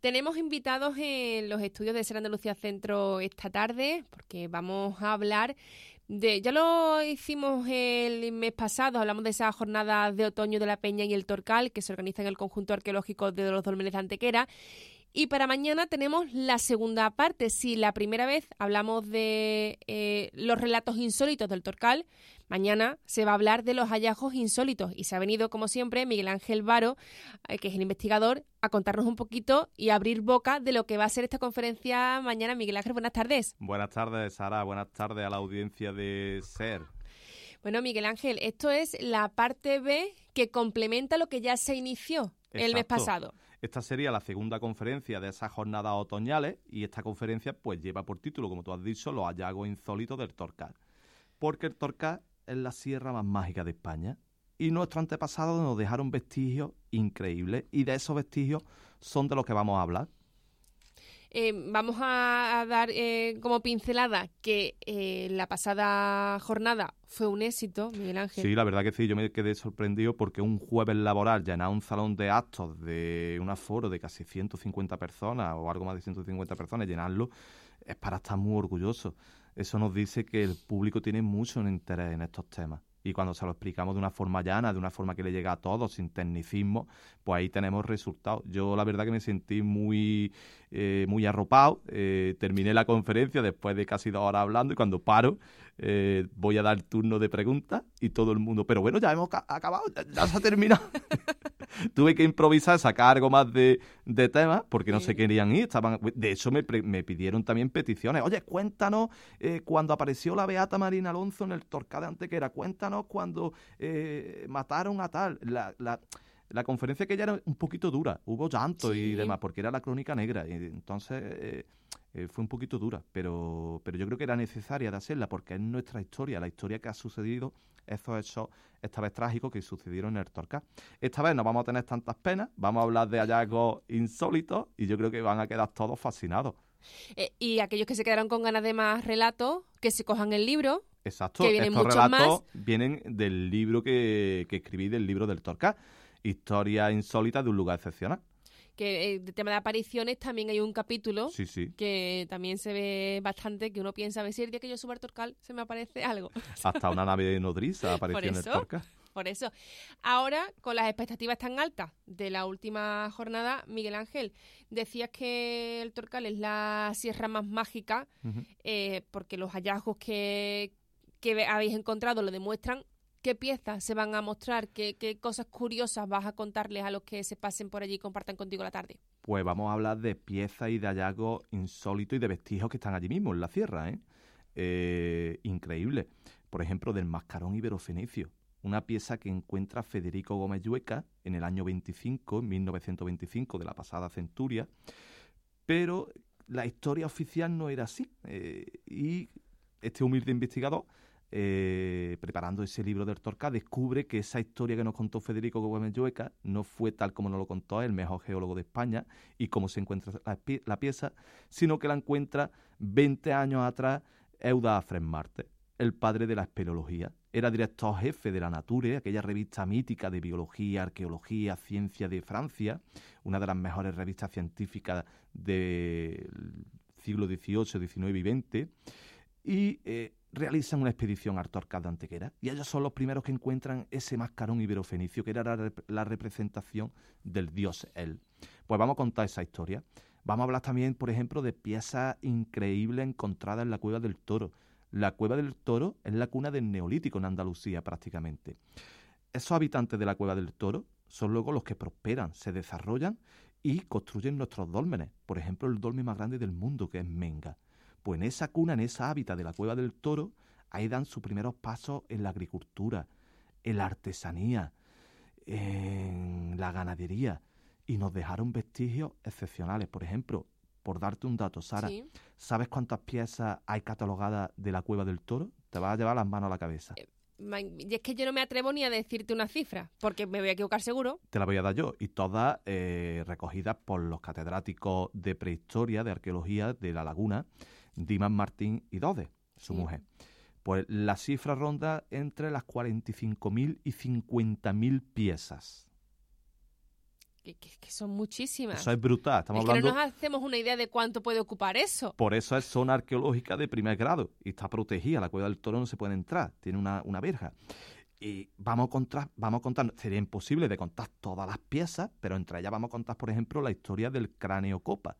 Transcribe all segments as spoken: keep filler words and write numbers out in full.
Tenemos invitados en los estudios de Ser Andalucía Centro esta tarde, porque vamos a hablar de... Ya lo hicimos el mes pasado, hablamos de esa jornada de otoño de la Peña y el Torcal, que se organiza en el conjunto arqueológico de los Dólmenes de Antequera. Y para mañana tenemos la segunda parte. Si la primera vez hablamos de eh, los relatos insólitos del Torcal, mañana se va a hablar de los hallazgos insólitos. Y se ha venido, como siempre, Miguel Ángel Varo, eh, que es el investigador, a contarnos un poquito y a abrir boca de lo que va a ser esta conferencia mañana. Miguel Ángel, buenas tardes. Buenas tardes, Sara. Buenas tardes a la audiencia de SER. Bueno, Miguel Ángel, esto es la parte B que complementa lo que ya se inició el Exacto. mes pasado. Esta sería la segunda conferencia de esas jornadas otoñales y esta conferencia pues lleva por título, como tú has dicho, los hallazgos insólitos del Torcal. Porque el Torcal es la sierra más mágica de España y nuestros antepasados nos dejaron vestigios increíbles y de esos vestigios son de los que vamos a hablar. Eh, vamos a, a dar eh, como pincelada que eh, la pasada jornada fue un éxito, Miguel Ángel. Sí, la verdad que sí, yo me quedé sorprendido porque un jueves laboral llenar un salón de actos de un aforo de casi ciento cincuenta personas o algo más de ciento cincuenta personas, llenarlo es para estar muy orgulloso. Eso nos dice que el público tiene mucho interés en estos temas. Y cuando se lo explicamos de una forma llana, de una forma que le llega a todos, sin tecnicismo, pues ahí tenemos resultados. Yo la verdad que me sentí muy eh, muy arropado. Eh, terminé la conferencia después de casi dos horas hablando y cuando paro eh, voy a dar turno de preguntas y todo el mundo, pero bueno, ya hemos ca- acabado, ya, ya se ha terminado. Tuve que improvisar, sacar algo más de, de temas porque no Sí. se querían ir. Estaban, de hecho, me, pre- me pidieron también peticiones. Oye, cuéntanos eh, cuando apareció la Beata Marina Alonso en el Torcal de Antequera. Cuéntanos cuando eh, mataron a tal. La, la, la conferencia que ya era un poquito dura. Hubo llanto Sí. y demás porque era la crónica negra. Y entonces eh, eh, fue un poquito dura. Pero, pero yo creo que era necesaria de hacerla porque es nuestra historia, la historia que ha sucedido. Esos hechos, esta vez trágicos, que sucedieron en el Torcal. Esta vez no vamos a tener tantas penas, vamos a hablar de hallazgos insólitos y yo creo que van a quedar todos fascinados. Eh, y aquellos que se quedaron con ganas de más relatos, que se cojan el libro. Exacto, Que vienen estos muchos relatos más. vienen del libro que, que escribí, del libro del Torcal, Historia insólita de un lugar excepcional. Que eh, de tema de apariciones también hay un capítulo Sí, sí. que también se ve bastante, que uno piensa, a ver si el día que yo suba al Torcal se me aparece algo. Hasta una nave nodriza apareció en el eso. Torcal. Por eso, ahora, con las expectativas tan altas de la última jornada, Miguel Ángel, decías que el Torcal es la sierra más mágica, Uh-huh. eh, porque los hallazgos que, que ve- habéis encontrado lo demuestran. ¿Qué piezas se van a mostrar? ¿Qué, qué cosas curiosas vas a contarles a los que se pasen por allí y compartan contigo la tarde? Pues vamos a hablar de piezas y de hallazgos insólitos y de vestigios que están allí mismo, en la sierra, ¿eh? Eh, increíble. Por ejemplo, del mascarón iberofenicio. Una pieza que encuentra Federico Gómez Llueca en el año veinticinco, en mil novecientos veinticinco, de la pasada centuria. Pero la historia oficial no era así. Eh, y este humilde investigador, eh, preparando ese libro del Torcal, descubre que esa historia que nos contó Federico Gómez Llueca no fue tal como nos lo contó él, el mejor geólogo de España, y cómo se encuentra la, pie- la pieza, sino que la encuentra veinte años atrás Euda Afren Marte, el padre de la espeleología. Era director jefe de la Nature, aquella revista mítica de biología, arqueología, ciencia de Francia, una de las mejores revistas científicas del siglo dieciocho, diecinueve y veinte, y eh, realizan una expedición al Torcal de Antequera, y ellos son los primeros que encuentran ese mascarón iberofenicio, que era la, rep- la representación del dios El. Pues vamos a contar esa historia. Vamos a hablar también, por ejemplo, de piezas increíbles encontradas en la Cueva del Toro. La Cueva del Toro es la cuna del Neolítico en Andalucía, prácticamente. Esos habitantes de la Cueva del Toro son luego los que prosperan, se desarrollan y construyen nuestros dólmenes. Por ejemplo, el dolmen más grande del mundo, que es Menga. Pues en esa cuna, en esa hábitat de la Cueva del Toro, ahí dan sus primeros pasos en la agricultura, en la artesanía, en la ganadería. Y nos dejaron vestigios excepcionales. Por ejemplo, por darte un dato, Sara, Sí. ¿sabes cuántas piezas hay catalogadas de la Cueva del Toro? Te vas a llevar las manos a la cabeza. Eh, Ma- Y es que yo no me atrevo ni a decirte una cifra, porque me voy a equivocar seguro. Te la voy a dar yo. Y todas eh, recogidas por los catedráticos de prehistoria, de arqueología de La Laguna, Dimas Martín y Dode, su Sí. mujer. Pues la cifra ronda entre las cuarenta y cinco mil y cincuenta mil piezas. Que, que, que son muchísimas. Eso es brutal. Estamos es que hablando... no nos hacemos una idea de cuánto puede ocupar eso. Por eso es zona arqueológica de primer grado y está protegida. La Cueva del Toro no se puede entrar, tiene una, una verja. Y vamos a contar, vamos a contar, sería imposible de contar todas las piezas, pero entre ellas vamos a contar, por ejemplo, la historia del cráneo copa.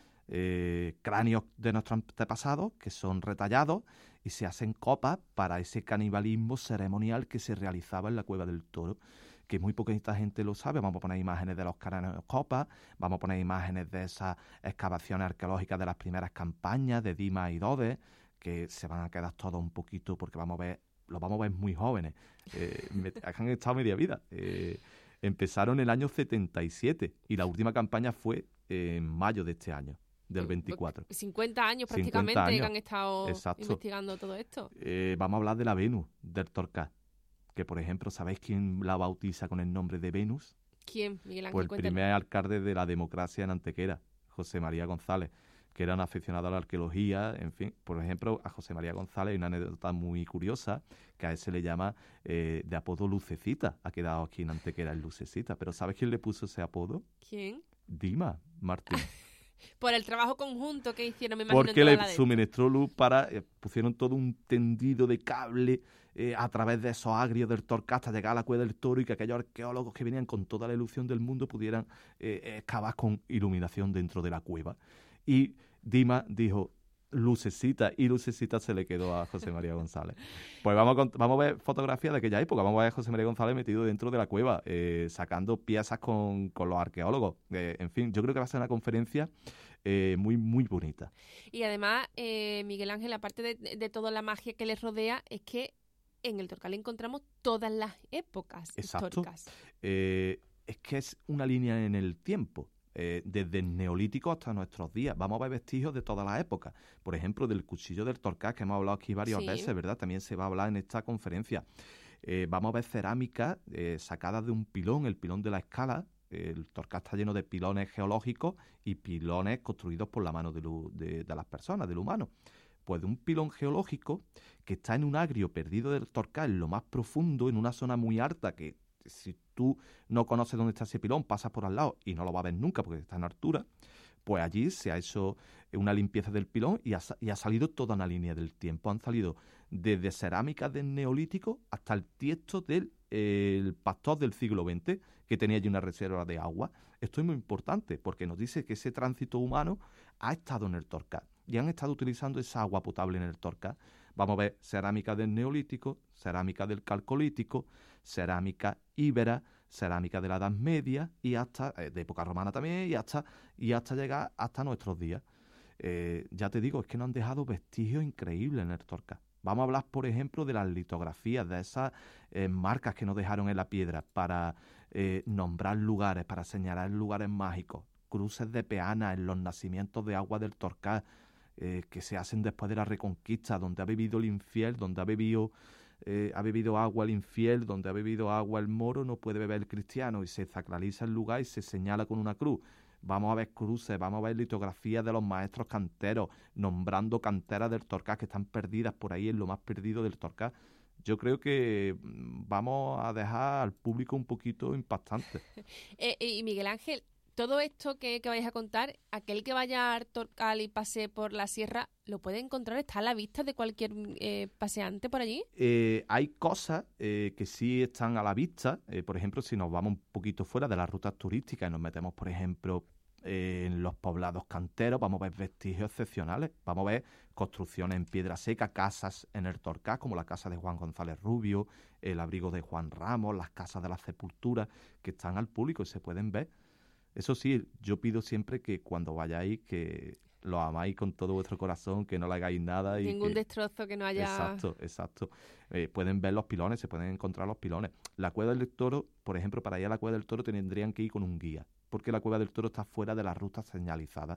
Eh, cráneos de nuestros antepasados que son retallados y se hacen copas para ese canibalismo ceremonial que se realizaba en la Cueva del Toro, que muy poquita gente lo sabe. Vamos a poner imágenes de los cráneos copas, vamos a poner imágenes de esas excavaciones arqueológicas de las primeras campañas de Dimas y Dodes, que se van a quedar todos un poquito, porque vamos a ver, los vamos a ver muy jóvenes, eh, me, han estado media vida. Eh, empezaron en el año setenta y siete y la última campaña fue en mayo de este año, del veinticuatro. cincuenta años prácticamente cincuenta años. Que han estado Exacto. investigando todo esto. Eh, vamos a hablar de la Venus del Torcal, que por ejemplo, ¿sabéis quién la bautiza con el nombre de Venus? ¿Quién, Miguel Ángel? Pues el Cuéntanos. primer alcalde de la democracia en Antequera, José María González, que era un aficionado a la arqueología. En fin, por ejemplo, a José María González hay una anécdota muy curiosa, que a él se le llama eh, de apodo Lucecita. Ha quedado aquí en Antequera el Lucecita. Pero ¿sabes quién le puso ese apodo? ¿Quién? Dima Martín. Por el trabajo conjunto que hicieron, me imagino. Porque en toda le la de suministró luz para... Eh, pusieron todo un tendido de cable eh, a través de esos agrios del Torcal hasta llegar a la Cueva del Toro, y que aquellos arqueólogos que venían con toda la ilusión del mundo pudieran eh, excavar con iluminación dentro de la cueva. Y Dima dijo Lucecita, y Lucecita se le quedó a José María González. Pues vamos a, vamos a ver fotografías de aquella época. Vamos a ver a José María González metido dentro de la cueva, eh, sacando piezas con, con los arqueólogos. Eh, en fin, yo creo que va a ser una conferencia eh, muy, muy bonita. Y además, eh, Miguel Ángel, aparte de, de toda la magia que les rodea, es que en el Torcal encontramos todas las épocas Exacto. históricas. Eh, es que es una línea en el tiempo. Eh, desde el Neolítico hasta nuestros días. Vamos a ver vestigios de todas las épocas. Por ejemplo, del cuchillo del Torcal, que hemos hablado aquí varias Sí. veces, ¿verdad? También se va a hablar en esta conferencia. Eh, vamos a ver cerámica eh, sacadas de un pilón, el pilón de la Escala. El Torcal está lleno de pilones geológicos y pilones construidos por la mano de, lo, de, de las personas, del humano. Pues de un pilón geológico que está en un agrio perdido del Torcal, en lo más profundo, en una zona muy alta, que si tú no conoces dónde está ese pilón, pasas por al lado y no lo vas a ver nunca porque está en altura. Pues allí se ha hecho una limpieza del pilón y ha, y ha salido toda una línea del tiempo. Han salido desde cerámicas del Neolítico hasta el tiesto del eh, el pastor del siglo veinte, que tenía allí una reserva de agua. Esto es muy importante porque nos dice que ese tránsito humano ha estado en el Torcal y han estado utilizando esa agua potable en el Torcal. Vamos a ver cerámica del Neolítico, cerámica del Calcolítico, cerámica íbera, cerámica de la Edad Media y hasta, eh, de época romana también, y hasta, y hasta llegar hasta nuestros días. Eh, ya te digo, es que nos han dejado vestigios increíbles en el Torcal. Vamos a hablar, por ejemplo, de las litografías, de esas eh, marcas que nos dejaron en la piedra para eh, nombrar lugares, para señalar lugares mágicos, cruces de peana en los nacimientos de agua del Torcal, eh, que se hacen después de la Reconquista, donde ha bebido el infiel, donde ha bebido... Eh, ha bebido agua el infiel, donde ha bebido agua el moro, no puede beber el cristiano, y se sacraliza el lugar y se señala con una cruz. Vamos a ver cruces, vamos a ver litografías de los maestros canteros, nombrando canteras del Torcal que están perdidas por ahí en lo más perdido del Torcal. Yo creo que vamos a dejar al público un poquito impactante. eh, y Miguel Ángel, todo esto que, que vais a contar, aquel que vaya al Torcal y pase por la sierra, ¿lo puede encontrar? ¿Está a la vista de cualquier eh, paseante por allí? Eh, hay cosas eh, que sí están a la vista. Eh, por ejemplo, si nos vamos un poquito fuera de las rutas turísticas y nos metemos, por ejemplo, eh, en los poblados canteros, vamos a ver vestigios excepcionales. Vamos a ver construcciones en piedra seca, casas en el Torcal, como la casa de Juan González Rubio, el abrigo de Juan Ramos, las casas de las sepulturas, que están al público y se pueden ver. Eso sí, yo pido siempre que cuando vayáis, que lo amáis con todo vuestro corazón, que no le hagáis nada. Y Ningún que... destrozo que no haya... Exacto, exacto. Eh, pueden ver los pilones, se pueden encontrar los pilones. La Cueva del Toro, por ejemplo, para ir a la Cueva del Toro tendrían que ir con un guía, porque la Cueva del Toro está fuera de las rutas señalizadas.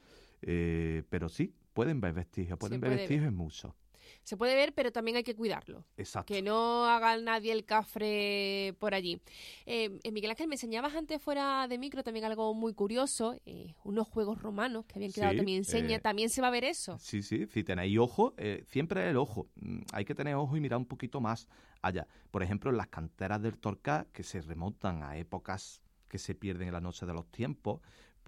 Eh, pero sí, pueden ver vestigios, pueden ver puede vestigios ver. en mucho. Se puede ver, pero también hay que cuidarlo. Exacto. Que no haga nadie el cafre por allí. Eh, eh, Miguel Ángel, me enseñabas antes fuera de micro también algo muy curioso, eh, unos juegos romanos que habían quedado Sí, también enseña. eh, ¿También se va a ver eso? Sí, sí, si tenéis ojo, eh, siempre el ojo. Mm, Hay que tener ojo y mirar un poquito más allá. Por ejemplo, en las canteras del Torcal, que se remontan a épocas que se pierden en la noche de los tiempos,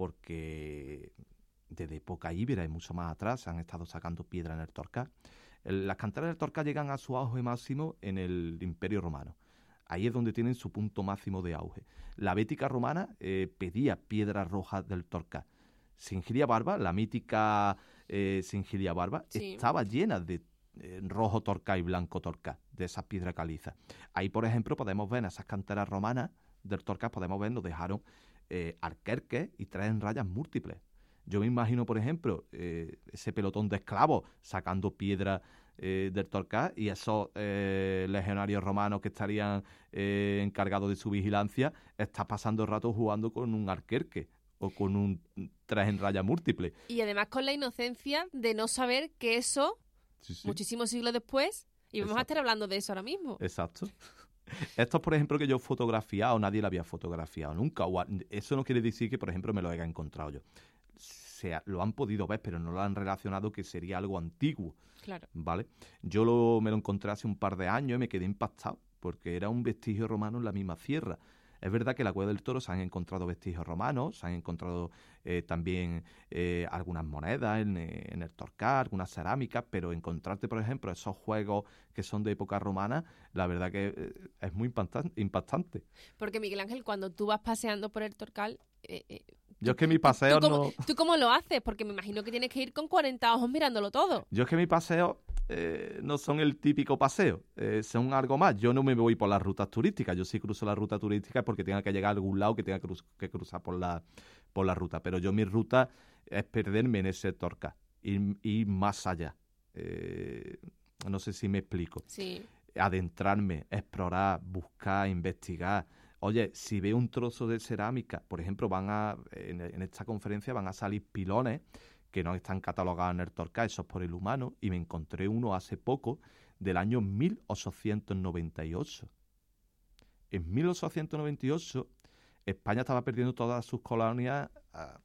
porque desde época íbera y mucho más atrás han estado sacando piedra en el Torcal. El, las canteras del Torcal llegan a su auge máximo en el Imperio Romano. Ahí es donde tienen su punto máximo de auge. La Bética romana eh, pedía piedras rojas del Torcal. Singilia Barba, la mítica eh, Singilia Barba, sí. estaba llena de eh, rojo Torcal y blanco Torcal, de esas piedras calizas. Ahí, por ejemplo, podemos ver en esas canteras romanas del Torcal, podemos ver, nos dejaron eh, arquerques y traen rayas múltiples. Yo me imagino, por ejemplo, eh, ese pelotón de esclavos sacando piedra eh, del Torcal y esos eh, legionarios romanos que estarían eh, encargados de su vigilancia, está pasando el rato jugando con un arquerque o con un traje en raya múltiple. Y además con la inocencia de no saber que eso, sí, sí. muchísimos siglos después, y vamos Exacto. a estar hablando de eso ahora mismo. Exacto. Estos, por ejemplo, que yo he fotografiado, nadie lo había fotografiado nunca. O eso no quiere decir que, por ejemplo, me lo haya encontrado yo. Se, lo han podido ver, pero no lo han relacionado que sería algo antiguo. Claro. ¿Vale? Yo lo, me lo encontré hace un par de años y me quedé impactado, porque era un vestigio romano en la misma sierra. Es verdad que en la Cueva del Toro se han encontrado vestigios romanos, se han encontrado eh, también eh, algunas monedas en, en el Torcal, algunas cerámicas, pero encontrarte, por ejemplo, esos juegos que son de época romana, la verdad que eh, es muy impactante. Porque, Miguel Ángel, cuando tú vas paseando por el Torcal... Eh, eh, Yo es que mi paseo ¿tú cómo, no... ¿Tú cómo lo haces? Porque me imagino que tienes que ir con cuarenta ojos mirándolo todo. Yo es que mi paseo eh, no son el típico paseo, eh, son algo más. Yo no me voy por las rutas turísticas. Yo sí cruzo la ruta turística porque tenga que llegar a algún lado que tenga que, cruz, que cruzar por la, por la ruta. Pero yo mi ruta es perderme en ese Torcal, ir, ir más allá. Eh, no sé si me explico. Sí. Adentrarme, explorar, buscar, investigar. Oye, si veo un trozo de cerámica, por ejemplo, van a en, en esta conferencia van a salir pilones que no están catalogados en el Torcal, esos por el humano, y me encontré uno hace poco del año mil ochocientos noventa y ocho. En mil ochocientos noventa y ocho, España estaba perdiendo todas sus colonias a...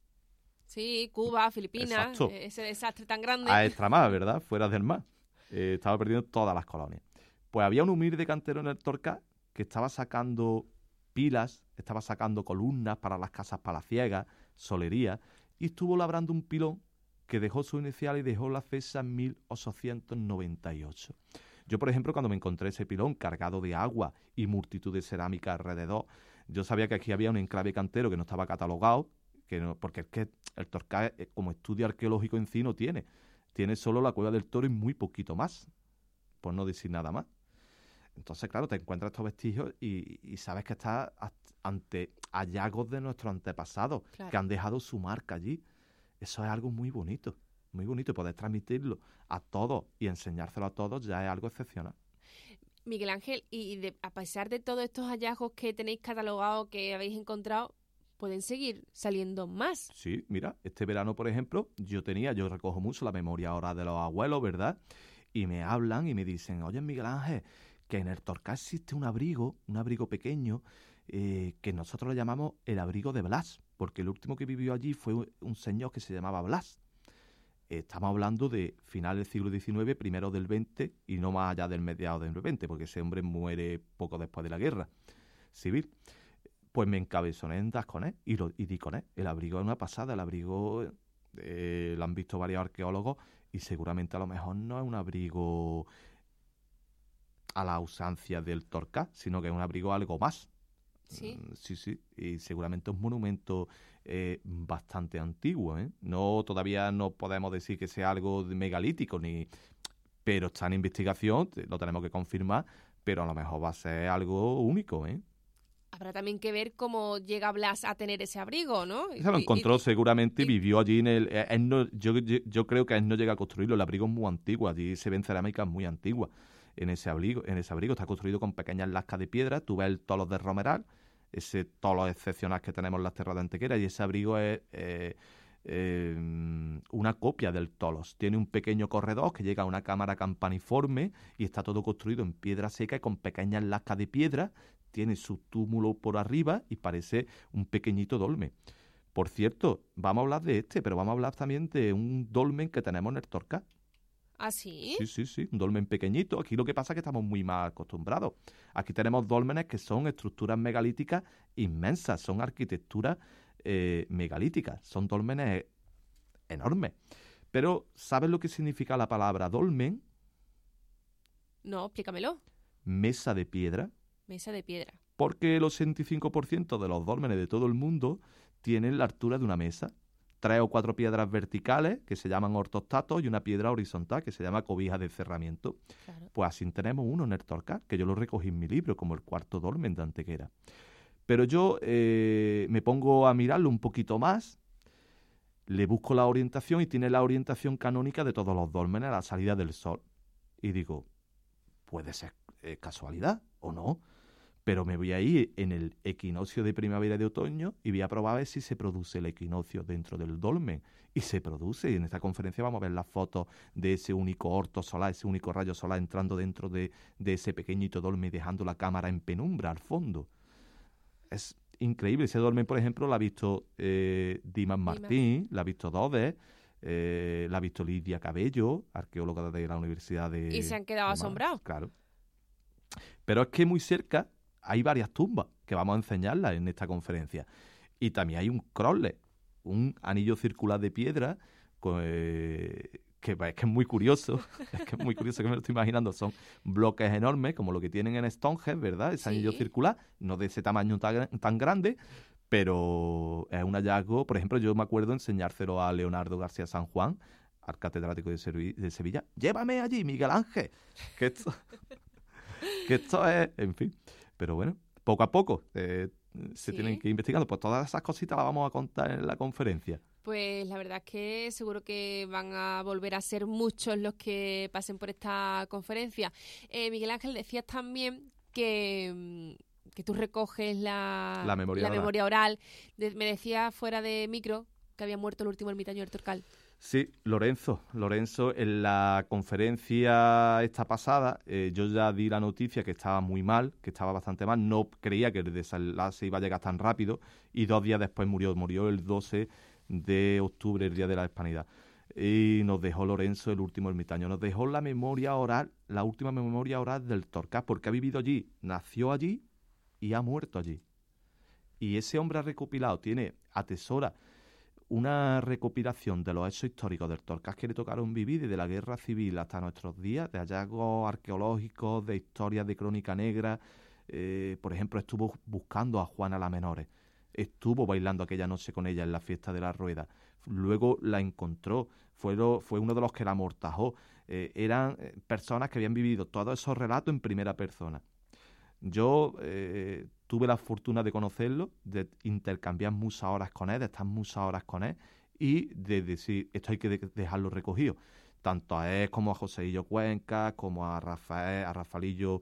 Sí, Cuba, Filipinas, Exacto. ese desastre tan grande. A extramar, ¿verdad? Fuera del mar. Eh, estaba perdiendo todas las colonias. Pues había un humilde cantero en el Torcal que estaba sacando pilas, estaba sacando columnas para las casas palaciegas, solería, y estuvo labrando un pilón que dejó su inicial y dejó la fecha mil ochocientos noventa y ocho. Yo, por ejemplo, cuando me encontré ese pilón cargado de agua y multitud de cerámica alrededor, yo sabía que aquí había un enclave cantero que no estaba catalogado, que no, porque es que el Torcal, como estudio arqueológico en sí, no tiene. Tiene solo la Cueva del Toro y muy poquito más, por no decir nada más. Entonces, claro, te encuentras estos vestigios y, y sabes que estás ante hallazgos de nuestros antepasados, claro, que han dejado su marca allí. Eso es algo muy bonito, muy bonito. Y poder transmitirlo a todos y enseñárselo a todos ya es algo excepcional. Miguel Ángel, y de, a pesar de todos estos hallazgos que tenéis catalogados, que habéis encontrado, ¿pueden seguir saliendo más? Sí, mira, este verano, por ejemplo, yo tenía, yo recojo mucho la memoria ahora de los abuelos, ¿verdad? Y me hablan y me dicen, oye, Miguel Ángel, que en el Torcal existe un abrigo, un abrigo pequeño, eh, que nosotros le llamamos el abrigo de Blas, porque el último que vivió allí fue un señor que se llamaba Blas. Eh, estamos hablando de final del siglo diecinueve, primero del veinte, y no más allá del mediado del veinte, porque ese hombre muere poco después de la guerra civil. Pues me encabezoné en dar con él y, lo, y di con él. El abrigo es una pasada, el abrigo eh, lo han visto varios arqueólogos y seguramente a lo mejor no es un abrigo a la usancia del Torcal, sino que es un abrigo algo más. Sí, mm, sí, sí, y seguramente es un monumento eh, bastante antiguo, ¿eh? No, todavía no podemos decir que sea algo megalítico, ni, pero está en investigación, lo tenemos que confirmar, pero a lo mejor va a ser algo único, ¿eh? Habrá también que ver cómo llega Blas a tener ese abrigo, ¿no? Se lo encontró y, seguramente y y vivió allí en el... Él no, yo, yo, yo creo que él no llega a construirlo, el abrigo es muy antiguo, allí se ven cerámicas muy antiguas. En ese abrigo, en ese abrigo está construido con pequeñas lascas de piedra. Tú ves el tolo de Romeral, ese tolo excepcional que tenemos en las tierras de Antequera, y ese abrigo es eh, eh, una copia del tolos. Tiene un pequeño corredor que llega a una cámara campaniforme y está todo construido en piedra seca y con pequeñas lascas de piedra. Tiene su túmulo por arriba y parece un pequeñito dolmen. Por cierto, vamos a hablar de este, pero vamos a hablar también de un dolmen que tenemos en el Torcal. ¿Ah, sí? Sí, sí, sí, un dolmen pequeñito. Aquí lo que pasa es que estamos muy mal acostumbrados. Aquí tenemos dólmenes que son estructuras megalíticas inmensas, son arquitecturas eh, megalíticas, son dólmenes enormes. Pero, ¿sabes lo que significa la palabra dolmen? No, explícamelo. Mesa de piedra. Mesa de piedra. Porque el ochenta y cinco por ciento de los dólmenes de todo el mundo tienen la altura de una mesa. Tres o cuatro piedras verticales, que se llaman ortostatos, y una piedra horizontal, que se llama cobija de cerramiento. Claro. Pues así tenemos uno en el Torcal, que yo lo recogí en mi libro, como el cuarto dolmen de Antequera. Pero yo eh, me pongo a mirarlo un poquito más, le busco la orientación y tiene la orientación canónica de todos los dólmenes a la salida del sol. Y digo, puede ser eh, casualidad o no, pero me voy a ir en el equinoccio de primavera y de otoño y voy a probar a ver si se produce el equinoccio dentro del dolmen. Y se produce, y en esta conferencia vamos a ver las fotos de ese único orto solar, ese único rayo solar entrando dentro de, de ese pequeñito dolmen y dejando la cámara en penumbra al fondo. Es increíble. Ese dolmen, por ejemplo, lo ha visto eh, Dimas Martín, lo ha visto Dodes, eh, la ha visto Lidia Cabello, arqueóloga de la Universidad de... Y se han quedado asombrados. Claro. Pero es que muy cerca hay varias tumbas que vamos a enseñarlas en esta conferencia. Y también hay un crosle, un anillo circular de piedra, eh, que es que es muy curioso, es que es muy curioso que me lo estoy imaginando. Son bloques enormes, como lo que tienen en Stonehenge, ¿verdad? Ese Sí. anillo circular, no de ese tamaño tan, tan grande, pero es un hallazgo. Por ejemplo, yo me acuerdo enseñárselo a Leonardo García San Juan, al catedrático de, Servi- de Sevilla. ¡Llévame allí, Miguel Ángel! Que esto, que esto es, en fin. Pero bueno, poco a poco eh, se Sí. tienen que ir investigando. Pues todas esas cositas las vamos a contar en la conferencia. Pues la verdad es que seguro que van a volver a ser muchos los que pasen por esta conferencia. Eh, Miguel Ángel, decías también que, mm, que tú recoges la, La memoria oral. memoria oral. De- me decías fuera de micro que había muerto el último ermitaño del Torcal. Sí, Lorenzo. Lorenzo, en la conferencia esta pasada, eh, yo ya di la noticia que estaba muy mal, que estaba bastante mal. No creía que el desenlace iba a llegar tan rápido. Y dos días después murió. Murió el doce de octubre, el día de la Hispanidad. Y nos dejó Lorenzo, el último ermitaño. Nos dejó la memoria oral, la última memoria oral del Torcal, porque ha vivido allí, nació allí y ha muerto allí. Y ese hombre ha recopilado, tiene, atesora una recopilación de los hechos históricos del Torcal que le tocaron vivir desde la Guerra Civil hasta nuestros días, de hallazgos arqueológicos, de historias de crónica negra. Eh, por ejemplo, estuvo buscando a Juana la Menores, estuvo bailando aquella noche con ella en la fiesta de la Rueda, luego la encontró, fue, lo, fue uno de los que la amortajó. Eh, eran eh, personas que habían vivido todos esos relatos en primera persona. Yo eh, tuve la fortuna de conocerlo, de intercambiar muchas horas con él, de estar muchas horas con él y de decir, esto hay que de- dejarlo recogido. Tanto a él como a Joseillo Cuenca, como a Rafael, a Rafaelillo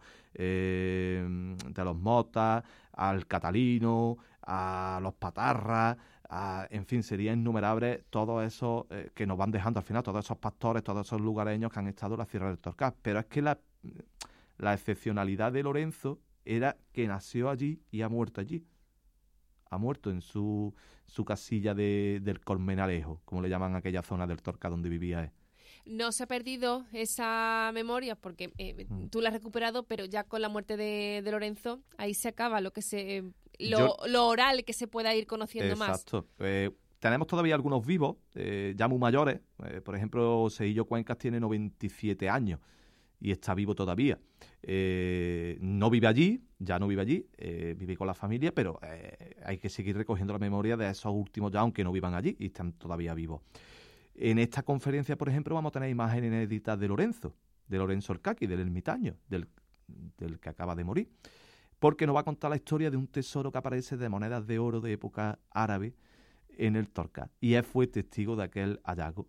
eh, de los Motas, al Catalino, a los Patarras, a, en fin, serían innumerables todos esos eh, que nos van dejando al final, todos esos pastores, todos esos lugareños que han estado en la Sierra del Torcal. Pero es que la, la excepcionalidad de Lorenzo era que nació allí y ha muerto allí. Ha muerto en su, su casilla de, del Colmenalejo, como le llaman a aquella zona del Torcal donde vivía él. No se ha perdido esa memoria porque eh, Mm. tú la has recuperado, pero ya con la muerte de, de Lorenzo, ahí se acaba lo que se lo, Yo- lo oral que se pueda ir conociendo más. Exacto. Eh, tenemos todavía algunos vivos, eh, ya muy mayores. Eh, por ejemplo, Seillo Cuencas tiene noventa y siete años y está vivo todavía. Eh, no vive allí, ya no vive allí, eh, vive con la familia, pero eh, hay que seguir recogiendo la memoria de esos últimos ya, aunque no vivan allí y están todavía vivos. En esta conferencia, por ejemplo, vamos a tener imágenes inéditas de Lorenzo, de Lorenzo el Caqui, del ermitaño, del, del que acaba de morir, porque nos va a contar la historia de un tesoro que aparece de monedas de oro de época árabe en el Torcal. Y él fue testigo de aquel hallazgo.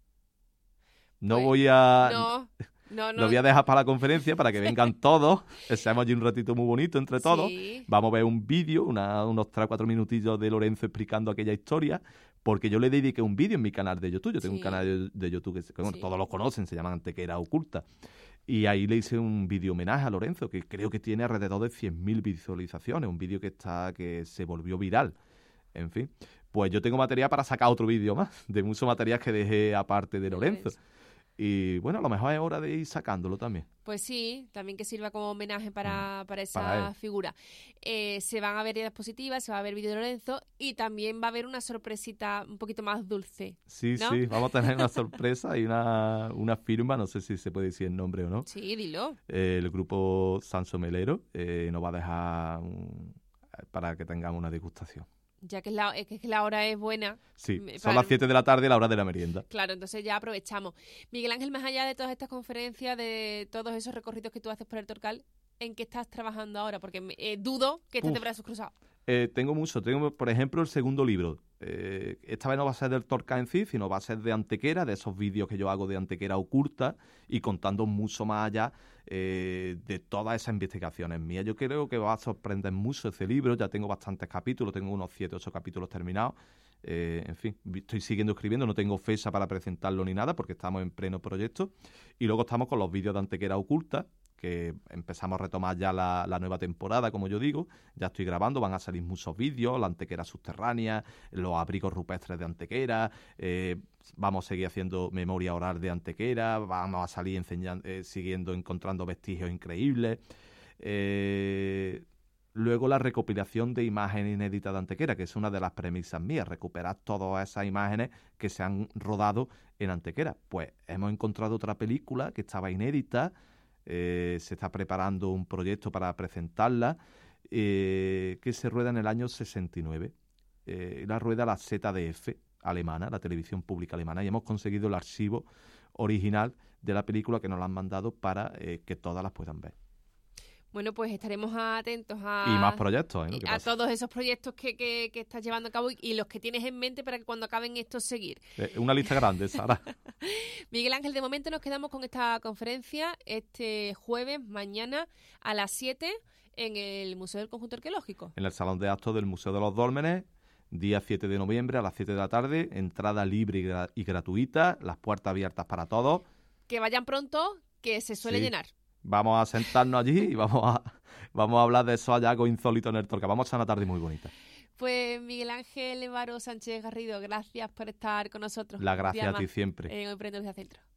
No Pues, voy a... No, no, no. Lo voy a dejar para la conferencia para que vengan todos, estemos allí un ratito muy bonito entre todos. Sí. Vamos a ver un vídeo, una- unos tres o cuatro minutillos de Lorenzo explicando aquella historia, porque yo le dediqué un vídeo en mi canal de YouTube. Yo tengo Sí. un canal de, de YouTube que, se- que, bueno, Sí. todos lo conocen, se llama Antequera Oculta. Y ahí le hice un vídeo homenaje a Lorenzo, que creo que tiene alrededor de cien mil visualizaciones, un vídeo que está que se volvió viral. En fin, pues yo tengo material para sacar otro vídeo más, de mucho material que dejé aparte de Lorenzo. Y bueno, a lo mejor es hora de ir sacándolo también. Pues sí, también que sirva como homenaje para, para esa Para él. figura. Eh, se van a ver diapositivas, se va a ver vídeo de Lorenzo y también va a haber una sorpresita un poquito más dulce. Sí, ¿no? sí, vamos a tener una sorpresa y una, una firma, no sé si se puede decir el nombre o no. Sí, dilo. Eh, el grupo Sanso Melero eh, nos va a dejar un- para que tengamos una degustación. Ya que, es la, es que la hora es buena. Sí, Me- son para- las siete de la tarde, la hora de la merienda. Claro, entonces ya aprovechamos. Miguel Ángel, más allá de todas estas conferencias, de todos esos recorridos que tú haces por el Torcal, ¿en qué estás trabajando ahora? Porque me- eh, dudo que estés de Uf. brazos cruzados. Eh, tengo mucho. Tengo, por ejemplo, el segundo libro. Eh, esta vez no va a ser del Torcal en sí, sino va a ser de Antequera, de esos vídeos que yo hago de Antequera oculta y contando mucho más allá eh, de todas esas investigaciones mías. Yo creo que va a sorprender mucho ese libro. Ya tengo bastantes capítulos, tengo unos siete, ocho capítulos terminados. Eh, en fin, estoy siguiendo escribiendo, no tengo fecha para presentarlo ni nada porque estamos en pleno proyecto. Y luego estamos con los vídeos de Antequera oculta, que empezamos a retomar ya la, la nueva temporada, como yo digo. Ya estoy grabando, van a salir muchos vídeos, la Antequera subterránea, los abrigos rupestres de Antequera, eh, vamos a seguir haciendo memoria oral de Antequera, vamos a salir enseñando, eh, siguiendo encontrando vestigios increíbles. Eh, luego la recopilación de imágenes inéditas de Antequera, que es una de las premisas mías, recuperar todas esas imágenes que se han rodado en Antequera. Pues hemos encontrado otra película que estaba inédita. Eh, se está preparando un proyecto para presentarla, eh, que se rueda en el año sesenta y nueve. Eh, la rueda la Z D F alemana, la televisión pública alemana, y hemos conseguido el archivo original de la película que nos la han mandado para eh, que todas las puedan ver. Bueno, pues estaremos atentos a, Y más proyectos, ¿eh? ¿No? ¿Qué a pasa? todos esos proyectos que, que, que estás llevando a cabo y, y los que tienes en mente para que cuando acaben estos seguir. Eh, una lista grande, Sara. Miguel Ángel, de momento nos quedamos con esta conferencia este jueves, mañana a las siete en el Museo del Conjunto Arqueológico. En el Salón de Actos del Museo de los Dólmenes, día siete de noviembre a las siete de la tarde, entrada libre y, gra- y gratuita, las puertas abiertas para todos. Que vayan pronto, que se suele Sí. llenar. Vamos a sentarnos allí y vamos a, vamos a hablar de esos hallazgos insólitos en el Torcal. Vamos a echar una tarde muy bonita. Pues Miguel Ángel Evaro Sánchez Garrido, gracias por estar con nosotros. La Un gracia día a ti más siempre. En Hoy Prende Lucia Centro.